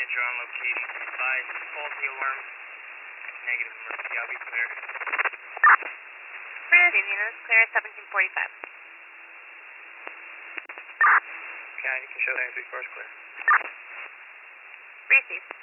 manager on location. Advise faulty alarm. Negative emergency. I'll be clear. Clear, Units, clear 1745. Okay, you can show that 3 cars clear. Receive.